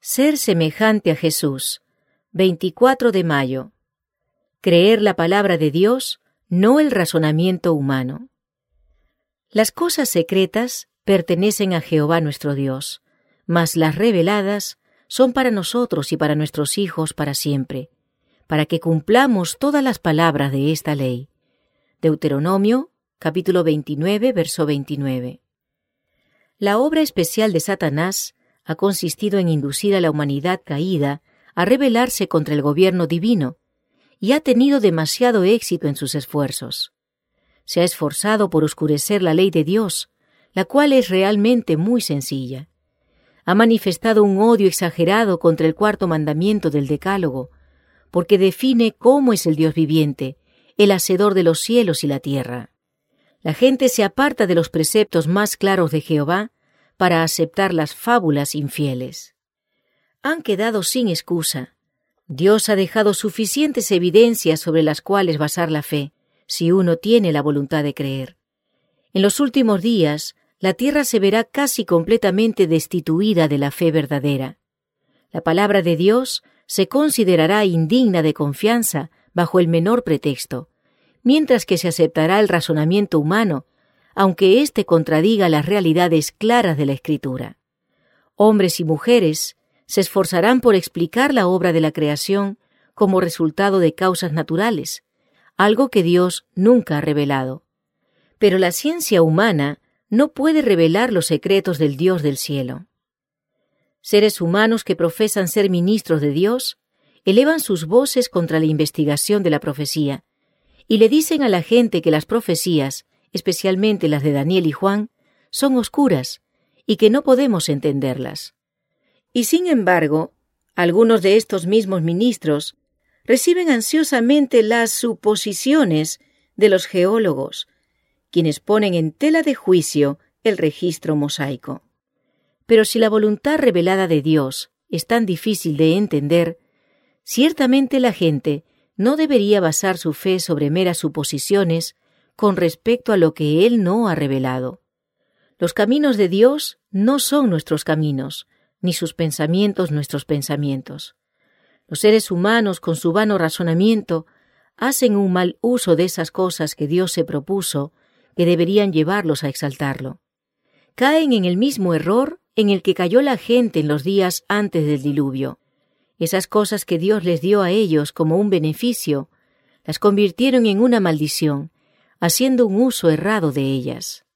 Ser semejante a Jesús. 24 de mayo. Creer la palabra de Dios, no el razonamiento humano. Las cosas secretas pertenecen a Jehová nuestro Dios, mas las reveladas son para nosotros y para nuestros hijos para siempre, para que cumplamos todas las palabras de esta ley. Deuteronomio, capítulo 29, verso 29. La obra especial de Satanás ha consistido en inducir a la humanidad caída a rebelarse contra el gobierno divino, y ha tenido demasiado éxito en sus esfuerzos. Se ha esforzado por oscurecer la ley de Dios, la cual es realmente muy sencilla. Ha manifestado un odio exagerado contra el cuarto mandamiento del Decálogo, porque define cómo es el Dios viviente, el hacedor de los cielos y la tierra. La gente se aparta de los preceptos más claros de Jehová para aceptar las fábulas infieles. Han quedado sin excusa. Dios ha dejado suficientes evidencias sobre las cuales basar la fe, si uno tiene la voluntad de creer. En los últimos días, la tierra se verá casi completamente destituida de la fe verdadera. La palabra de Dios se considerará indigna de confianza bajo el menor pretexto, mientras que se aceptará el razonamiento humano, aunque éste contradiga las realidades claras de la Escritura. Hombres y mujeres se esforzarán por explicar la obra de la creación como resultado de causas naturales, algo que Dios nunca ha revelado. Pero la ciencia humana no puede revelar los secretos del Dios del cielo. Seres humanos que profesan ser ministros de Dios elevan sus voces contra la investigación de la profecía y le dicen a la gente que las profecías, especialmente las de Daniel y Juan, son oscuras y que no podemos entenderlas. Y sin embargo, algunos de estos mismos ministros reciben ansiosamente las suposiciones de los geólogos, quienes ponen en tela de juicio el registro mosaico. Pero si la voluntad revelada de Dios es tan difícil de entender, ciertamente la gente no debería basar su fe sobre meras suposiciones con respecto a lo que Él no ha revelado. Los caminos de Dios no son nuestros caminos, ni sus pensamientos nuestros pensamientos. Los seres humanos, con su vano razonamiento, hacen un mal uso de esas cosas que Dios se propuso, que deberían llevarlos a exaltarlo. Caen en el mismo error en el que cayó la gente en los días antes del diluvio. Esas cosas que Dios les dio a ellos como un beneficio, las convirtieron en una maldición, haciendo un uso errado de ellas.